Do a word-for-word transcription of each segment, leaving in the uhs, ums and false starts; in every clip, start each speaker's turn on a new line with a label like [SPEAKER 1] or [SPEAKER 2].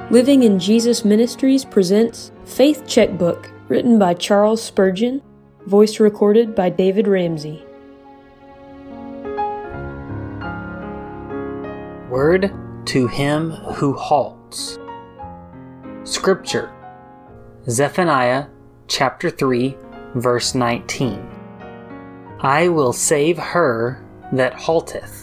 [SPEAKER 1] Living in Jesus Ministries presents Faith Checkbook, written by Charles Spurgeon, voice recorded by David Ramsey.
[SPEAKER 2] Word to him who halts. Scripture, Zephaniah chapter three, verse nineteen. I will save her that halteth.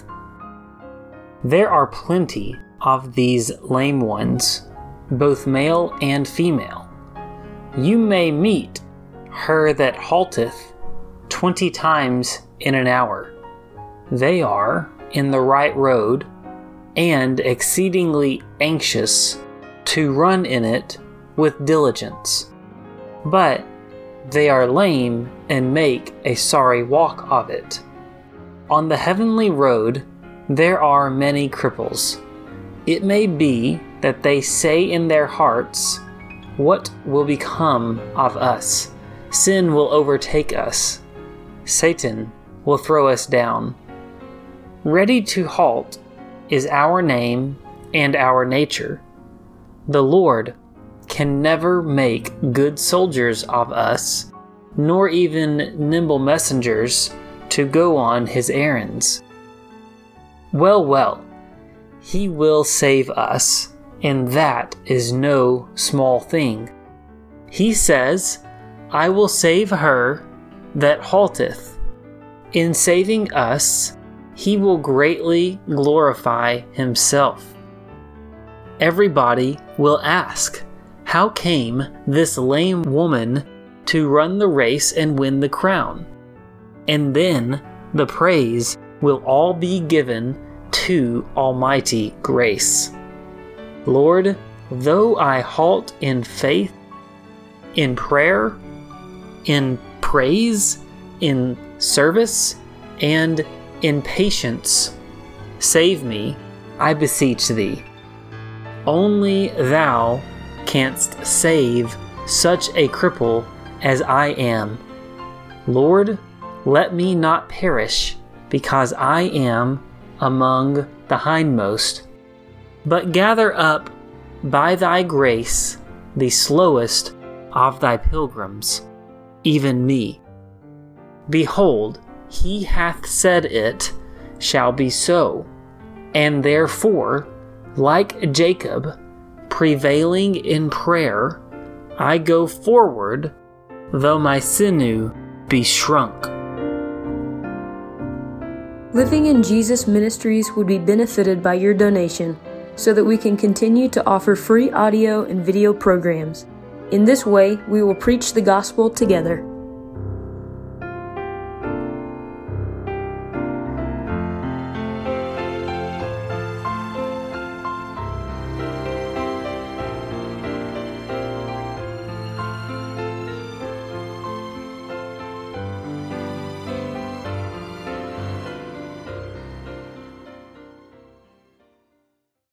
[SPEAKER 2] There are plenty of these lame ones, both male and female. You may meet her that halteth twenty times in an hour. They are in the right road and exceedingly anxious to run in it with diligence. But they are lame and make a sorry walk of it. On the heavenly road there are many cripples. It may be that they say in their hearts, what will become of us? Sin will overtake us. Satan will throw us down. Ready to halt is our name and our nature. The Lord can never make good soldiers of us, nor even nimble messengers to go on his errands. Well, well, he will save us, and that is no small thing. He says, I will save her that halteth. In saving us, he will greatly glorify himself. Everybody will ask, how came this lame woman to run the race and win the crown? And then the praise will all be given to Almighty grace. Lord, though I halt in faith, in prayer, in praise, in service, and in patience, save me, I beseech thee. Only thou canst save such a cripple as I am. Lord, let me not perish because I am among the hindmost, but gather up by thy grace the slowest of thy pilgrims, even me. Behold, he hath said it shall be so, and therefore, like Jacob, prevailing in prayer, I go forward, though my sinew be shrunk.
[SPEAKER 1] Living in Jesus Ministries would be benefited by your donation so that we can continue to offer free audio and video programs. In this way, we will preach the gospel together.